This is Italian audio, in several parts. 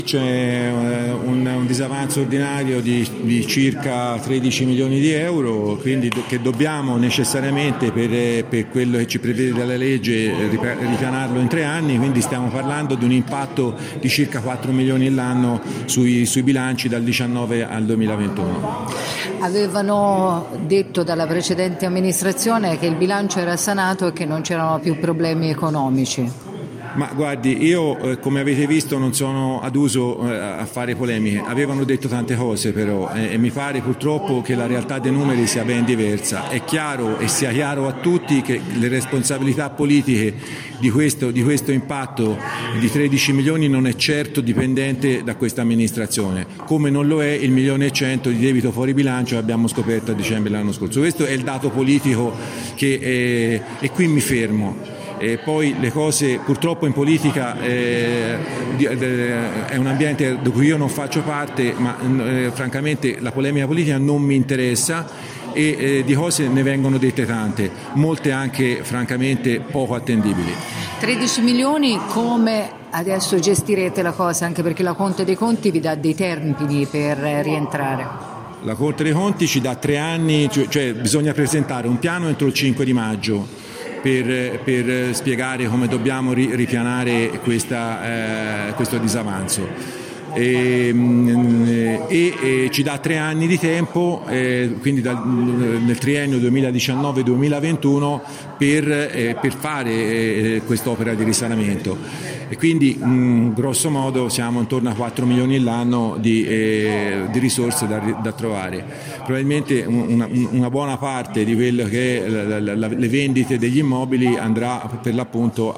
C'è un disavanzo ordinario di circa 13 milioni di euro, quindi che dobbiamo necessariamente per quello che ci prevede dalla legge ripianarlo in 3 anni, quindi stiamo parlando di un impatto di circa 4 milioni l'anno sui bilanci dal 2019 al 2021. Avevano detto dalla precedente amministrazione che il bilancio era sanato e che non c'erano più problemi economici. Ma guardi, io come avete visto non sono aduso a fare polemiche, avevano detto tante cose però e mi pare purtroppo che la realtà dei numeri sia ben diversa. È chiaro e sia chiaro a tutti che le responsabilità politiche di questo impatto di 13 milioni non è certo dipendente da questa amministrazione, come non lo è il 1,1 milioni di debito fuori bilancio che abbiamo scoperto a dicembre dell'anno scorso. Questo è il dato politico e qui mi fermo. E poi le cose purtroppo in politica è un ambiente di cui io non faccio parte, ma francamente la polemica politica non mi interessa e di cose ne vengono dette tante, molte anche francamente poco attendibili. 13 milioni, come adesso gestirete la cosa? Anche perché la Corte dei Conti vi dà dei termini per rientrare. La Corte dei Conti ci dà 3 anni, cioè bisogna presentare un piano entro il 5 di maggio. Per spiegare come dobbiamo ripianare questo disavanzo. E ci dà 3 anni di tempo, quindi nel triennio 2019-2021 per fare quest'opera di risanamento. E quindi grosso modo siamo intorno a 4 milioni l'anno di risorse da trovare. Probabilmente una buona parte di quello che è le vendite degli immobili andrà per l'appunto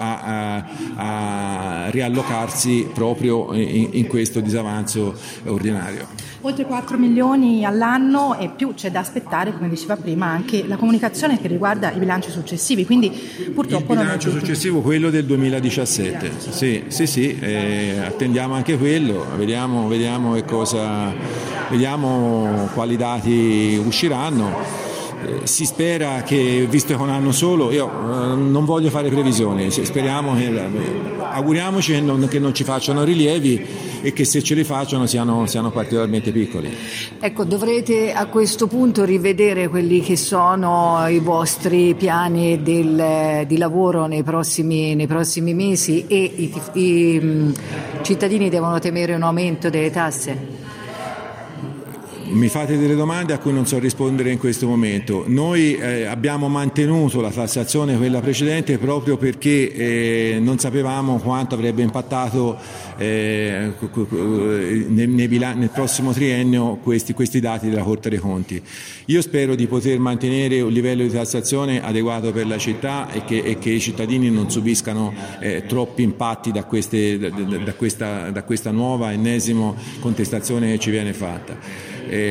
a riallocarsi proprio in questo disavanzo ordinario. Oltre 4 milioni all'anno e più c'è da aspettare, come diceva prima, anche la comunicazione che riguarda i bilanci successivi, quindi purtroppo il bilancio successivo, quello del 2017, sì, attendiamo anche quello, vediamo quali dati usciranno. Si spera che, visto che è un anno solo, io non voglio fare previsioni, auguriamoci che non ci facciano rilievi e che se ce li facciano siano particolarmente piccoli. Ecco, dovrete a questo punto rivedere quelli che sono i vostri piani di lavoro nei prossimi mesi e i cittadini devono temere un aumento delle tasse? Mi fate delle domande a cui non so rispondere in questo momento. Noi abbiamo mantenuto la tassazione, quella precedente, proprio perché non sapevamo quanto avrebbe impattato nel prossimo triennio questi dati della Corte dei Conti. Io spero di poter mantenere un livello di tassazione adeguato per la città e che i cittadini non subiscano troppi impatti da questa nuova ennesima contestazione che ci viene fatta.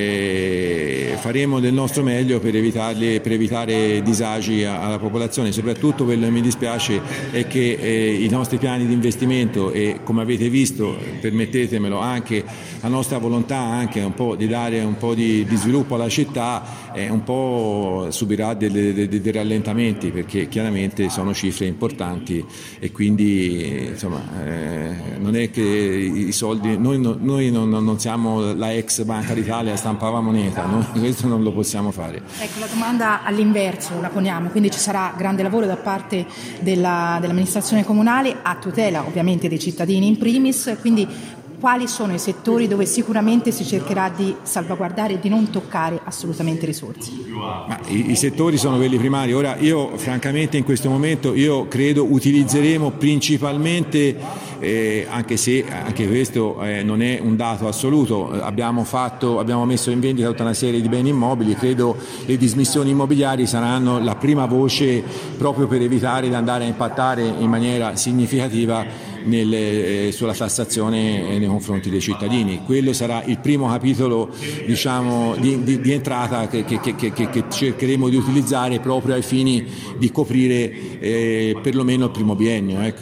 Faremo del nostro meglio per evitare disagi alla popolazione. Soprattutto quello che mi dispiace è che i nostri piani di investimento e, come avete visto, permettetemelo, anche la nostra volontà anche un po' di dare un po' di sviluppo alla città un po' subirà dei rallentamenti, perché chiaramente sono cifre importanti e quindi insomma non è che i soldi, noi non siamo la ex Banca d'Italia stampava moneta, noi questo non lo possiamo fare. Ecco, la domanda all'inverso la poniamo, quindi ci sarà grande lavoro da parte dell'amministrazione comunale a tutela ovviamente dei cittadini in primis, quindi quali sono i settori dove sicuramente si cercherà di salvaguardare e di non toccare assolutamente risorse? Ma i settori sono quelli primari. Ora io francamente in questo momento credo utilizzeremo principalmente, anche se anche questo non è un dato assoluto, abbiamo messo in vendita tutta una serie di beni immobili, credo le dismissioni immobiliari saranno la prima voce proprio per evitare di andare a impattare in maniera significativa sulla tassazione nei confronti dei cittadini. Quello sarà il primo capitolo, diciamo, di entrata che cercheremo di utilizzare proprio ai fini di coprire perlomeno il primo biennio.